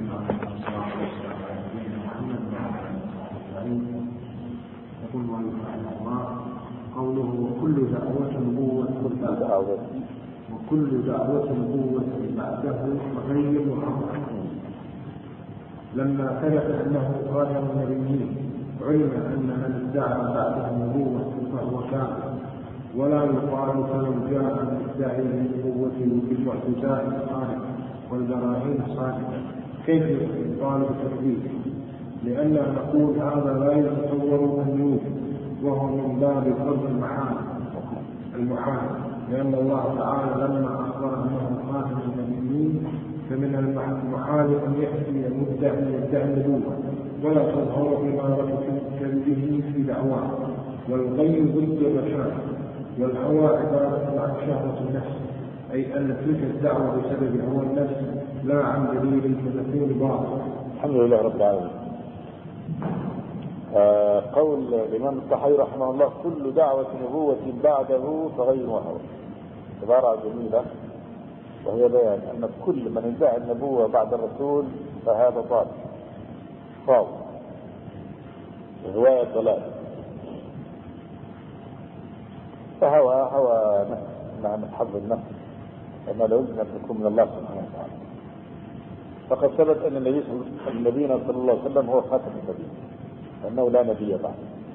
يقول الله قوله وكل دعوة نبوة بعده غير محمد. لما ثبت أنه خاتم النبيين علم أن من ادعى بعده النبوة فهو كافر، ولا يقال فلو جاء المدعي بنبوته بالمعجزات الخارقة والبراهين الصادقة كيف يطالب تكذيبه؟ لأننا نقول هذا لا يتصور أن يوجد، وهو من باب فرض المحال، لأن الله تعالى لما أخبر أنه خاتم النبيين فمن المحال أن يأتي المدعي يدعي النبوة ولا تظهر إمارة كذبه في دعواه. والغي ضد الرشاد، والهوى عبارة عن شهوة النفس، أي أن تلك الدعوة بسبب هوى النفس لا عن دليل فتكون باطل. الحمد لله رب العالمين. قول الإمام الطحاوي رحمه الله كل دعوة نبوة بعده فغير وهوى، عبارة جميلة، وهي بيان أن كل من ادعى النبوة بعد الرسول فهذا ضال فاضل هواية ضلال، فهوى نفس مع حظ النفس، وما لا يمكن أن تكون من الله سبحانه وتعالى. فقد ثبت أن النبي صلى الله عليه وسلم هو خاتم النبي، أنه لا نبي بعد.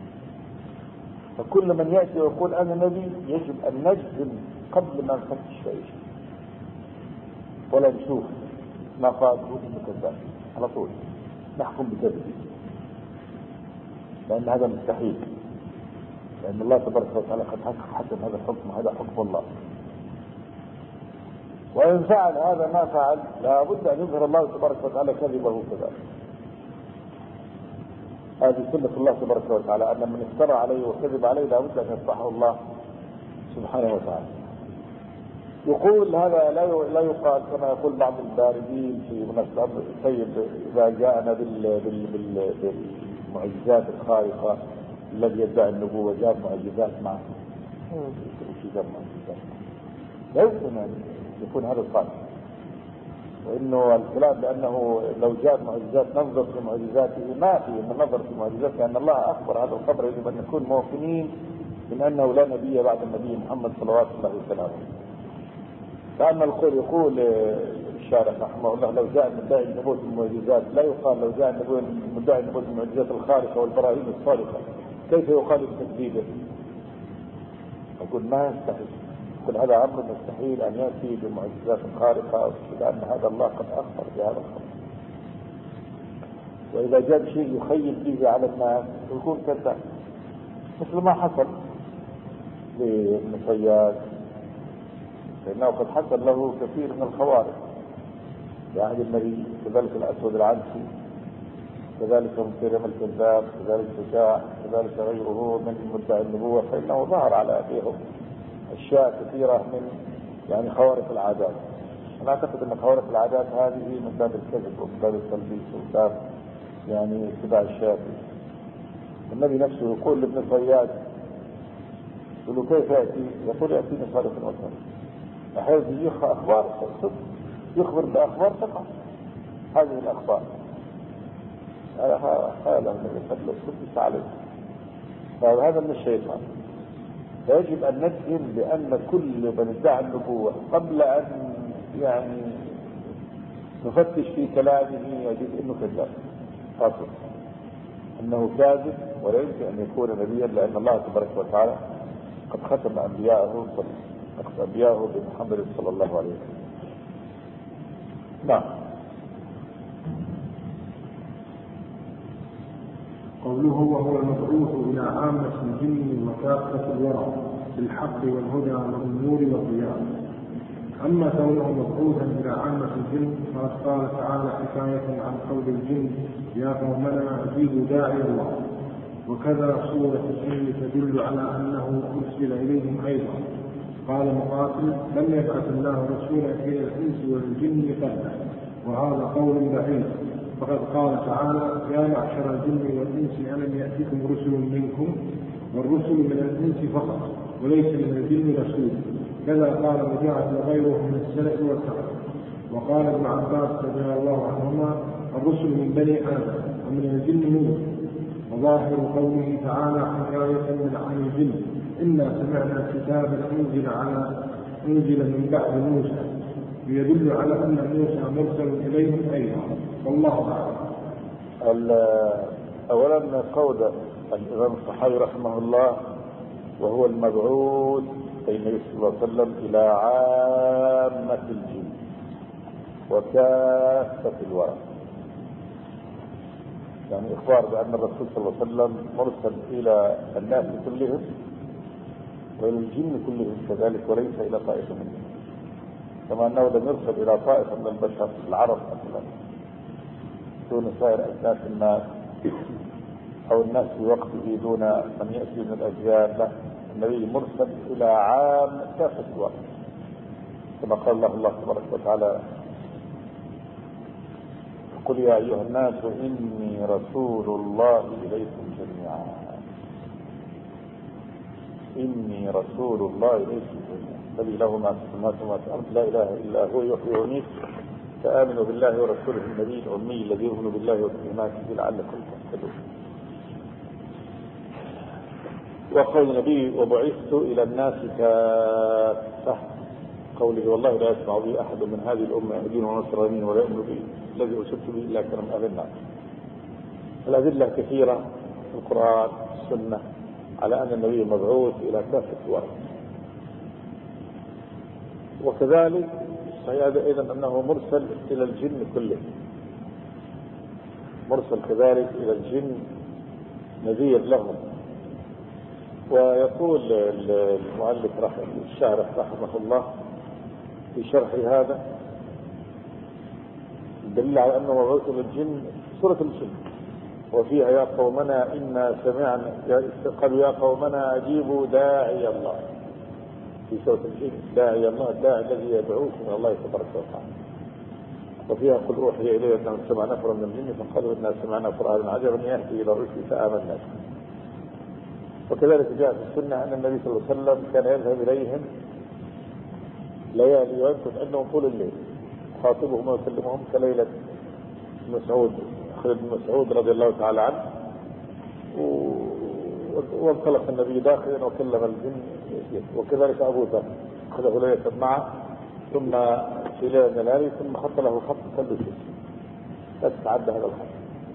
فكل من يأتي ويقول أنا نبي يجب أن نجزم قبل ما نفتش في شيء ولا نشوف ما قال إنه كذاب، على طول نحكم بكذبه، لأن هذا مستحيل، لأن الله تبارك وتعالى قد حكم هذا الحكم، وهذا حكم الله. وإن فعل هذا ما فعل لا بد أن يظهر الله تبارك وتعالى كذبه كذلك. هذه سنة الله تبارك وتعالى، أن من افترى عليه وكذب عليه لا بد أن يصحه الله سبحانه وتعالى. يقول هذا لا يقال كما يقول بعض الباردين في مناسبة طيب إذا جاءنا بالمعجزات الخارقة الذي يدعي النبوة جاب معجزات معه، لا يمكن أن يكون هذا القائل، وإنه الكلام بأنه لو جاء معجزات ننظر في معجزاته، ما في من نظر في معجزاته، لأن الله أخبر هذا الخبر يجب أن نكون موقنين من أنه لا نبي بعد النبي محمد صلوات الله وسلامه. فأما القول يقول الشارح رحمه الله لو جاء مدعي النبوة بالمعجزات، لا يقال لو جاء مدعي النبوة بالمعجزات الخارقة والبراهين الصادقة كيف يقال بتكذيبه؟ أقول ما يستحيل، كل هذا أمر مستحيل أن يأتي بمعجزات خارقة، لأن هذا الله قد أخبر بهذا الخبر. وإذا جاء شيء يخيل به على الناس يكون كذاب، مثل ما حصل لابن صياد، فإنه قد حصل له كثير من الخوارق في عهد النبي، كذلك الأسود العنسي، كذلك مسيلمة الكذاب، كذلك شجاع، كذلك غيره من مدعي النبوة، فإنه ظهر على أيديهم أشياء كثيرة من خوارق العادات. أنا أعتقد أن خوارق العادات هذه من باب الكذب ومن باب التلبيس ومن باب اتباع الشياطين. النبي نفسه يقول لابن صياد، يقول له كيف يأتي؟ يقول يأتيني صادق وصادق. أحيانا يجي أخبار صدق، يخبر بأخبار تقع هذه الأخبار، هذا النبي صلى الله عليه وسلم، فهذا من الشيطان. فيجب أن نجزم بأن كل من ادعى النبوة قبل أن نفتش في كلامه يجب أنه كذاب خاصة، أنه كاذب ولا يمكن أن يكون نبيا، لأن الله تبارك وتعالى قد ختم أنبياءه بمحمد صلى الله عليه وسلم. نعم. قوله وهو المبعوث إلى عامة الجن وكافة الورى بالحق والهدى والنور والضياء. أما كونه مبعوثا إلى عامة الجن فقد قال تعالى حكاية عن قول الجن يا قومنا أجيبوا داعي الله، وكذا سورة الجن تدل على أنه أرسل إليهم أيضا. قال مقاتل لم يبعث الله رسولا إلى الإنس والجن قبله، وهذا قول بعيد، فقد قال تعالى يا معشر الجن والإنس ألم يأتكم رسل منكم، والرسل من الإنس فقط وليس من الجن رسول. كذا قال مجاهد وغيره من السلف والخلف. وقال ابن عباس رضي الله عنهما الرسل من بني آدم ومن الجن نوح. وظاهر قوله تعالى حكاية عن الجن إنا سمعنا كتابا أنزل من بعد موسى يدل على أن موسى مرسل إليهم أيضا، والله أعلم. أولا قول الإمام الصحابي رحمه الله وهو المبعوث بين النبي صلى الله عليه وسلم إلى عامة الجن وكافة الورى، يعني إخبار بأن الرسول صلى الله عليه وسلم مرسل إلى الناس كلهم وإلى الجن كلهم كذلك، وليس إلى طائفة منهم، كما أنه لم يرسل إلى طائفة من البشر العرب مثلا دون سائر أجناس الناس أو الناس في وقته دون من يأتي من الأجيال. لا، النبي مرسل إلى عام كافة الورى، كما قال الله تبارك وتعالى قل يا أيها الناس إني رسول الله إليكم جميعا، إني رسول الله إليكم جميعا الذي له ما في السماوات وما في الأرض لا إله إلا هو يحيي ويميت فآمنوا بالله ورسوله النبي الأمي الذي يؤمن بالله وبكلماته لعلكم تهتدون. وقول النبي وبعثت إلى الناس كافة، قوله والله لا يسمع بي أحد من هذه الأمة يهودين ونصرانيين ولا يؤمن بي الذي أرسلت به إلا كان من أهل النار. الأدلة كثيرة في القرآن والسنة على أن النبي مبعوث إلى كافة الورى. وكذلك فهذا أيضا أنه مرسل إلى الجن كله، مرسل كذلك إلى الجن نذير لهم. ويقول المؤلف الشارح رحمه الله في شرح هذا دل على أنه مبعوث للجن سورة الجن، وفيها يا قومنا إنا سمعنا قالوا يا قومنا أجيبوا داعي الله، في سورة الجن داعي الله الداعي الذي يدعوكم إلى الله تبارك وتعالى. وفيها قل أوحي إلي أنه سمع نفر من الجن فقالوا إنا سمعنا قرآنا عجبا يهدي إلى الرشد فآمنا. وكذلك جاء في السنة أن النبي صلى الله عليه وسلم كان يذهب إليهم ليالي ويمكث عندهم طول الليل يخاطبهم ويكلمهم كليلة مسعود خالد بن مسعود رضي الله تعالى عنه. وانطلق النبي داخلا وكلم الجن، وكذلك أبو ذر أخذه ليلة معه ثم في ليلة من الليالي ثم خط له خط كله بس تعدى هذا الخط.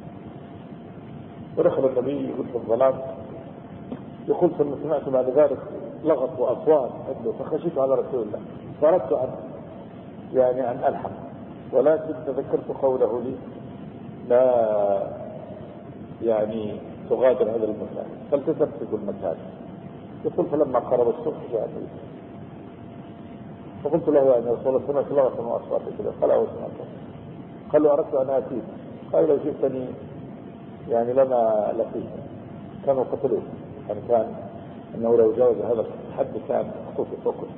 ودخل النبي يقول في الظلام يقول ثم سمعت بعد ذلك لغط وأصوات فخشيت على رسول الله فأردت أن ألحق، ولكن تذكرت قوله لي لا تغادر هذا المكان فالتزمت المكان. يقول فلما قرب الصبح جاء النبي فقلت له يا رسول الله سمعت لغط وأصوات كذا. قال أو سمعت. قال له أردت أن آتيك. قال لو جئتني لما لقيت كانوا قتلوه، كان أنه لو جاوز هذا الحد كان خطوط فوقه.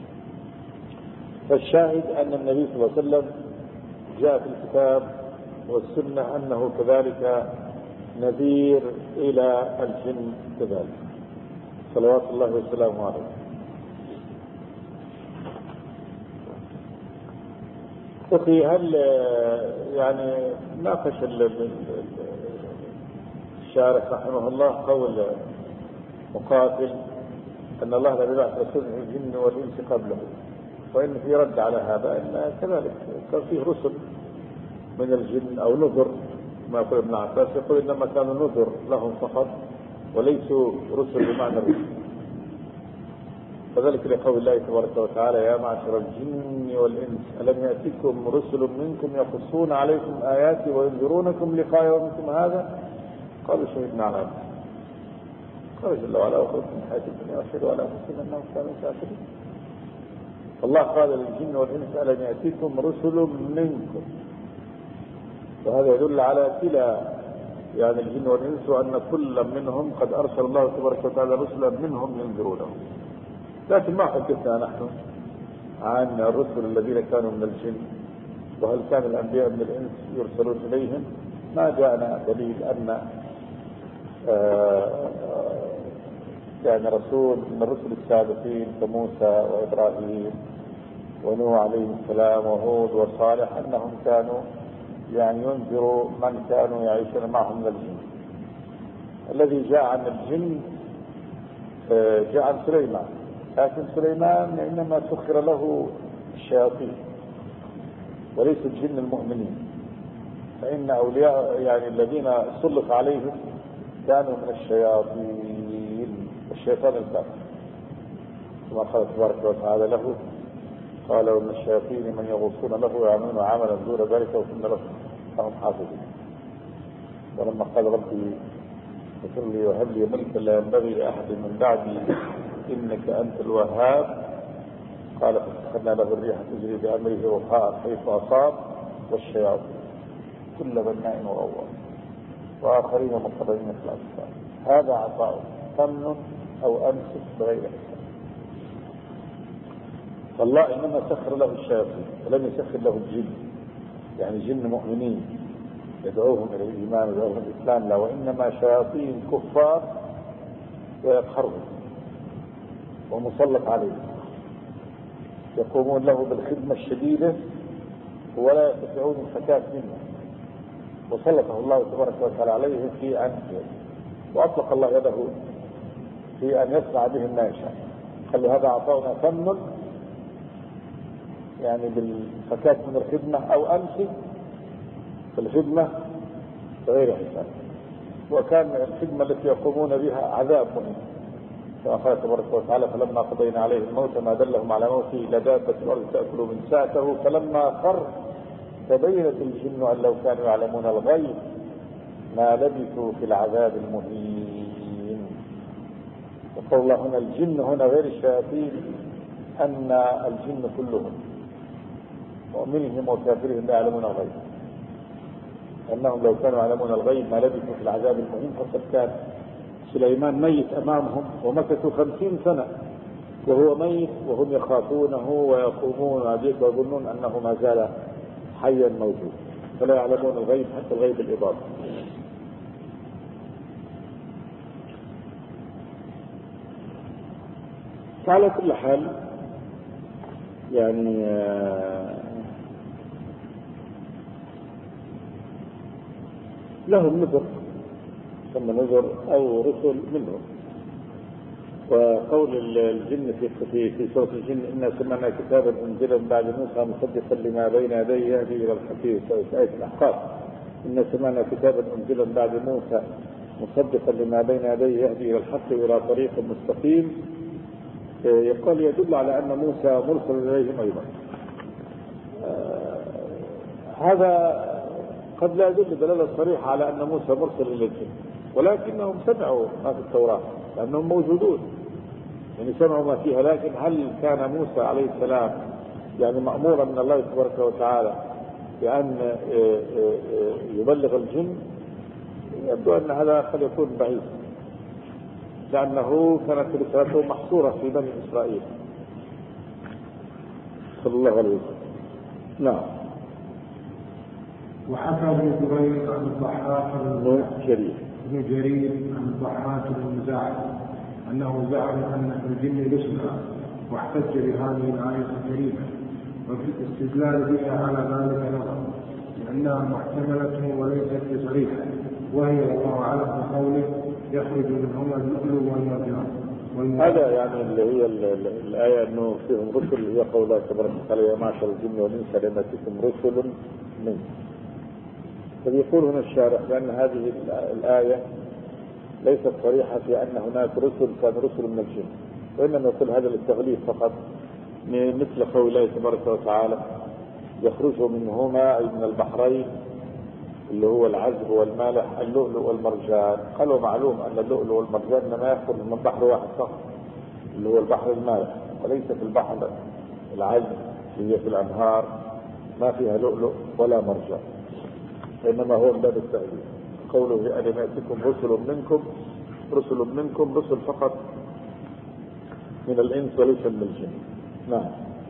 فالشاهد أن النبي صلى الله عليه وسلم جاء في الكتاب والسنة أنه كذلك نذير إلى الجن كذلك صلوات الله وسلامه عليه. أخي هل ناقش الشارح رحمه الله قول مقاتل أن الله لم يبعث رسول من الجن والإنس قبله، وإن في رد على هذا أن كذلك كان فيه رسل من الجن أو نذر، ما يقول ابن عباس يقول إنما كانوا نذر لهم فقط وليسوا رسل بمعنى الرسل. فذلك لقول الله تبارك وتعالى يا معشر الجن والإنس ألم يأتكم رسل منكم يقصون عليكم آياتي وينذرونكم لقاء يومكم هذا قالوا شهدنا على أنفسنا قال جل وعلا وخلقكم من حياة الدنيا واشهدوا على أنفسنا أنهم كانوا كافرين. فالله قال للجن والإنس ألم يأتكم رسل منكم، وهذا يدل على كلا الجن والإنس وأن كل منهم قد أرسل الله تبارك وتعالى رسلا منهم ينذرونهم. لكن ما حدثنا نحن عن الرسل الذين كانوا من الجن، وهل كان الأنبياء من الإنس يرسلون إليهم؟ ما جاءنا دليل أن رسول من الرسل السابقين كموسى وإبراهيم ونوح عليه السلام وهود وصالح أنهم كانوا يعني ينذر من كانوا يعيشون معهم من الجن. الذي جاء عن الجن جاء عن سليمان، لكن سليمان إنما سخر له الشياطين وليس الجن المؤمنين، فإن أولياء يعني الذين سلط عليهم كانوا من الشياطين، الشيطان الكافر، كما قال تبارك وتعالى له قال ومن الشياطين من يغوصون له ويعملون عملا دون ذلك وكنا لهم حافظين. ولما قال ربي اغفر لي وهب لي ملكا لا ينبغي لأحد من بعدي إنك أنت الوهاب، قال فسخرنا له الريح تجري بأمره رخاء حيث أصاب والشياطين كل بناء وغواص وآخرين مقرنين في الأصفاد هذا عطاء فمن أو أمسك بغير حساب. فالله إنما سخر له الشياطين ولم يسخر له الجن، يعني جن مؤمنين يدعوهم إلى الإيمان ويدعوهم الإسلام، لا، وإنما شياطين كفار ويقهرهم ومسلط عليهم يقومون له بالخدمة الشديدة ولا يستطيعون الفكاك منه، وسلطه الله تبارك وتعالى عليه في أن وأطلق الله يده في أن يصنع بهم ما يشاء. قال له هذا عطاؤنا فمن، يعني بالفكاك من الخدمة، أو أمسك في الخدمة بغير حساب. وكان الخدمة التي يقومون بها عذاب مهم، كما قال تبارك وتعالى فلما قضينا عليه الموت ما دلهم على موته إلا دابة الأرض تأكل من ساعته فلما خر تبينت الجن أن لو كانوا يعلمون الغيب ما لبثوا في العذاب المهين. وقال الله هنا الجن هنا غير الشياطين، أن الجن كلهم مؤمنهم وكافرهم لا يعلمون الغيب، أنهم لو كانوا يعلمون الغيب ما لبثوا في العذاب المهين. فقد كان سليمان ميت أمامهم ومكثوا 50 سنة وهو ميت وهم يخافونه ويقومون عليه ويظنون أنه ما زال حيا موجود، فلا يعلمون الغيب حتى الغيب الإضافي. فعلى كل حال يعني لهم نذر ثم نذر أو رسل منهم. وقول الجن في سورة الجن إنا سمعنا كتابا أنزلا بعد موسى مصدقا لما بين يديه يهدي إلى الحق، في آية الأحقاف إنا سمعنا كتابا أنزلا بعد موسى مصدقا لما بين يديه يهدي إلى الحق وإلى طريق مستقيم، يقول يدل على أن موسى مرسل إليهم أيضا. هذا قد لا يدل دلالة صريحة على أن موسى مرسل إلى الجن، ولكنهم سمعوا ما في التوراة لأنهم موجودون، يعني سمعوا ما فيها. لكن هل كان موسى عليه السلام يعني مأمورا من الله تبارك وتعالى بأن يبلغ الجن؟ يبدو أن هذا قد يكون بعيد، لأنه كانت رسالته محصورة في بني إسرائيل. صلى الله عليه وسلم. نعم. وحكى ابن جرير عن الضحاك بن جرير عن الضحاك بن مزاحم أنه زعم أن في الجن رسلا، واحتج بهذه الآية الكريمة، وفي الاستدلال بها على ذلك نظر، لأنها محتملة وليست بصريحة، وهي الله أعلم بقوله يخرج منهما اللؤلؤ والمرجان. هذا يعني اللي هي الآية أنه فيهم رسل، هي قوله تبارك وتعالى يا معشر الجن والإنس لم يأتكم رسل منكم. فيقول هنا الشارح بأن هذه الآية ليست صريحة في أن هناك رسل كان رسل من الجن، وإنما يقول هذا للتغليب فقط، مثل قول الله تبارك وتعالى يخرج منهما أي من البحرين اللي هو العذب والمالح اللؤلؤ والمرجان. قالوا معلوم أن اللؤلؤ والمرجان إنما يخرج من بحر واحد فقط اللي هو البحر المالح، وليس في البحر العذب اللي هي في الأنهار ما فيها لؤلؤ ولا مرجان، إنما هو من باب التغليب. قوله ألم يأتكم رسل منكم رسل فقط من الإنس وليس من الجن. نعم.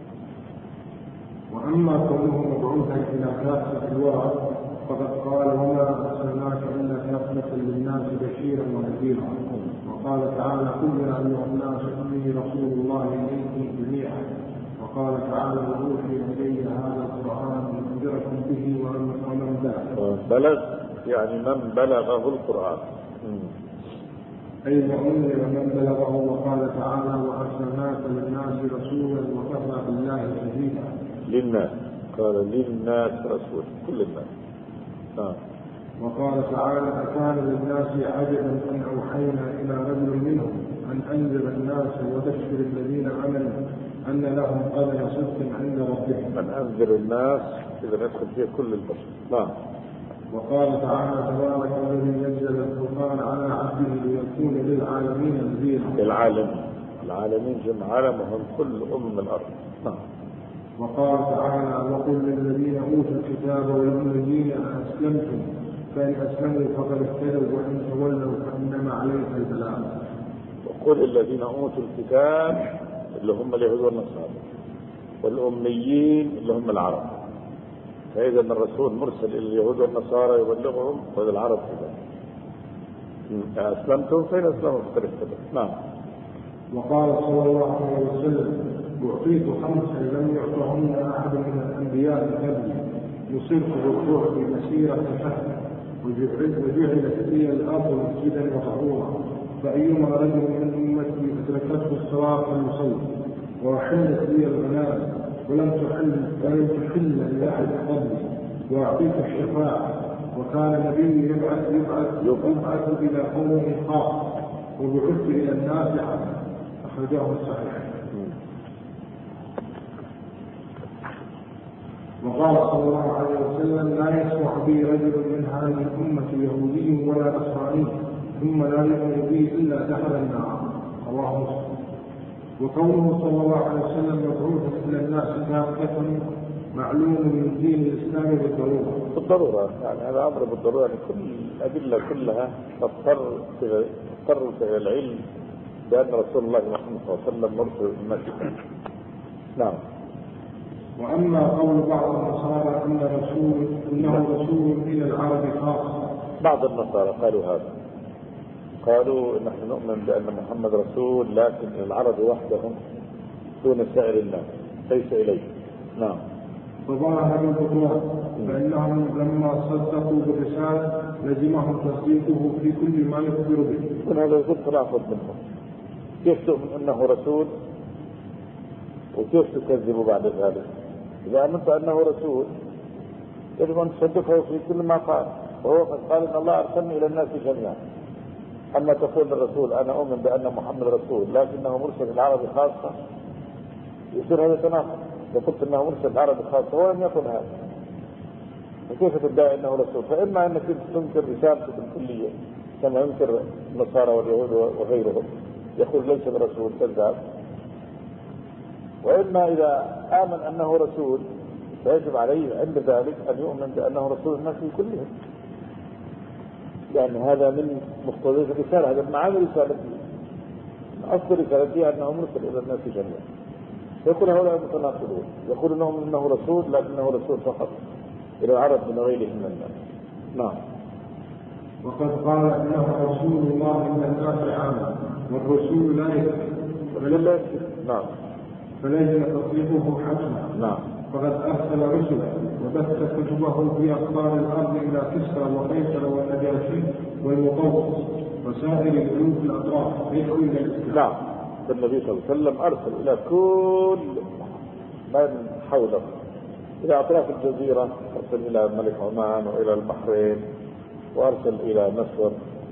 وأما كونه مبعوثا إلى كافة الورى فقد قال وما أرسلناك إلا كافة للناس بشيرا ونذيرا، وقال تعالى قل يا أيها الناس إني رسول الله إليكم جميعا وقال تعالى وأوحي إلي هذا القرآن لأنذركم به ومن بلغ يعني من بلغه القرآن أي وأنذر من بلغه. وقال تعالى وأرسلناك للناس رسولا وكفى بالله شهيدا. للناس قال للناس رسول كل الناس. وقال تعالى أكان للناس عجبا أن أوحينا إلى رجل منهم أن أنذر الناس وبشر الذين آمنوا أن لهم قدم صدق عند ربهم. من أنذر الناس إذا ندخل فيه كل البشر. وقال تعالى تبارك الذي نزل الفرقان على عبده ليكون للعالمين نذيرا. العالمين جمع عالم وهم كل الأرض. وقال تعالى وقل للذين أوتوا الكتاب والأميين أسلمتم فإن أسلموا فقد اهتدوا وإن تولوا فإنما عليك البلاغ. وقل الذين أوتوا الكتاب اللي هم اليهود والنصارى والأميين اللي هم العرب. فإذا الرسول مرسل إلى اليهود والنصارى يبلغهم وللعرب كذا. أسلمتم فإن أسلموا فقد اهتدوا. وقال صلى الله عليه وسلم أعطيت 5 لم يعطهن أحد من الأنبياء قبلي يصرف بالروح بمسيرة شهر وجعلت لي الأرض مسجدا وطهورا فأيما رجل من أمتي أدركته الصلاة فليصلي وحلت لي الغنائم ولم تحل لأحد قبلي وأعطيت الشفاعة وكان نبي يبعث إلى قوم خاص وبعثت إلى الناس عامة. أخرجه الصحيح. وقال صلى الله عليه وسلم لا يسمع بي رجل من هذه الأمة يهودي ولا نصراني ثم لا يؤمن بي إلا دخل النار. رواه مسلم. وكونه صلى الله عليه وسلم مبعوثا إلى الناس كافة معلوم من دين الإسلام بالضرورة يعني هذا أمر بالضرورة يعني كل الأدلة كلها تضطر في العلم بأن رسول الله محمد صلى الله عليه وسلم مرسل الناس. نعم. وأما قول بعض النصارى إنه رسول إلى العرب خاصة. بعض النصارى قالوا هذا، قالوا نحن نؤمن بأن محمد رسول لكن العرب وحدهم دون سائر الناس ليس إليه. نعم. وظاهر البطلان فإنهم لما صدقوا بالرسالة لزمهم تصديقه في كل ما يخبر به. من هذا يقول تناقض منهم، كيف تؤمن أنه رسول وكيف تكذبوا بعد ذلك؟ إذا أمنت أنه رسول يجب أن تصدقه في كل ما قال، وهو قد قال إن الله أرسلني إلى الناس جميعا. أما تقول للرسول أنا أؤمن بأن محمد رسول لكنه مرسل العرب خاصة، يصير هذا تناقض. إذا قلت أنه مرسل العرب خاصة هو لم يقل هذا، فكيف تدعي أنه رسول؟ فإما أنك تنكر رسالته بالكلية كما ينكر النصارى واليهود وغيرهم، يقول ليس برسول كذاب. وإما إذا آمن أنه رسول فيجب عليه عند ذلك أن يؤمن بأنه رسول الناس كلهم، لأن هذا من مقتضيات الرسالة، هذا من معاني رسالته، أصل رسالته أنه مرسل إلى الناس جميعا. يقول هؤلاء متناقضون، يقول أنه رسول لكنه رسول فقط إلى العرب من غيرهم من الناس. نعم. وقد قال إنه رسول الله من الناس عاما والرسول لا يكفي. نعم. فليس تصديقه حتما. نعم. فقد أرسل رسلا وبث كتبه في أقطار الأرض إلى كسرى وقيصر والنجاشي والمقوقس وسائر الملوك الأطراف يدعو إلى الإسلام. نعم. النبي صلى الله عليه وسلم أرسل إلى كل من حوله، إلى أطراف الجزيرة، أرسل إلى ملك عمان وإلى البحرين وأرسل إلى مصر،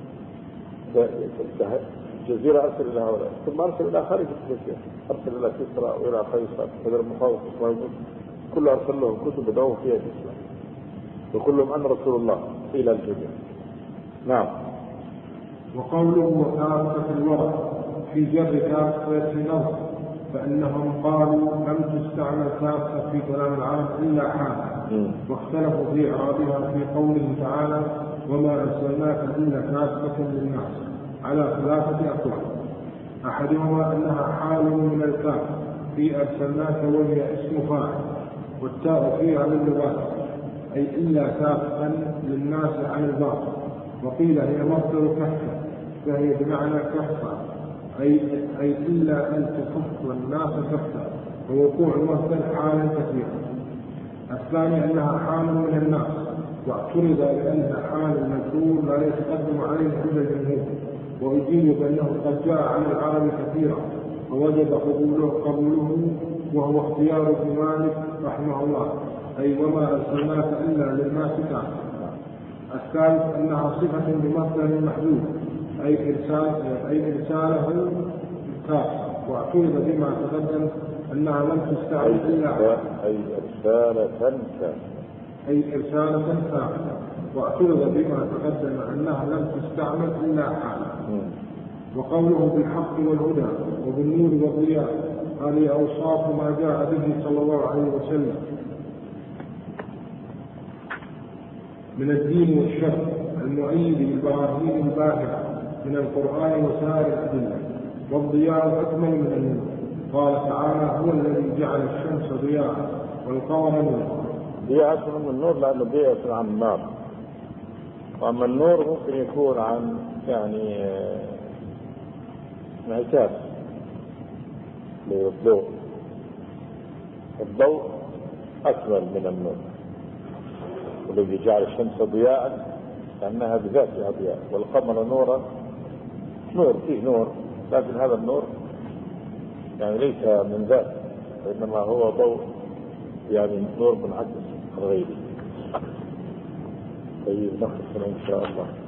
الجزيرة أرسل إلى هؤلاء، ثم أرسل إلى خارج الجزيرة، أرسل إلى كسرى وإلى قيصر وإلى المقوقس، كل أرسل لهم كتب بدأوا فيها الإسلام وكلهم أن رسول الله إلى الجزيرة. نعم. وقوله وكافة الورق في جر كافة نظر، فإنهم قالوا لم تستعمل كافة في كلام العرب إلا حالة، واختلفوا في إعرابها في قوله تعالى وما أرسلناك إلا كافة للناس على 3 أقوال. أحدهما أنها حال من الكاف في أرسلناك وهي اسم فاعل، والتاء فيها للغات أي إلا كافة للناس عن الباطل. وقيل هي مصدر كفة فهي بمعنى كفة أي إلا أن تكف الناس كفة ووقوع المصدر حالا كثيرا. الثاني أنها حال من الناس، واعترض لأن حال المجهول لا يتقدم عليه إلا الجمهور، وأجيب بأنه قد جاء عن العرب كثيرا فوجب قبوله وهو اختيار ابن مالك رحمه الله، أي وما أرسلناك إلا للناس كافة. الثالث أنها صفة بمصدر محدود، أي إرساله كافة، واعترض بما تقدم أنها لم تستعمل إلا أي إرسالة كافة، واعترض بما تقدم أنها لم تستعمل إلا حالا. وقوله بالحق والهدى وبالنور والضياء هذه أوصاف ما جاء به صلى الله عليه وسلم من الدين والشرع المؤيد بالبراهين الباهرة من القرآن وسائر الأدلة. والضياء أكمل من النور، قال تعالى هو الذي جعل الشمس ضياء والقمر نورا. ضياء أكمل من النور لأنه ضياء عن النار، وأما النور ممكن يكون عن يعني انعكاس للضوء. الضوء أكمل من النور، والذي جعل الشمس ضياء لأنها بذاتها ضياء، والقمر نورا، نور فيه نور، لكن هذا النور يعني ليس من ذات، وإنما هو ضوء يعني نور منعكس غيري. طيب نخلص إن شاء الله.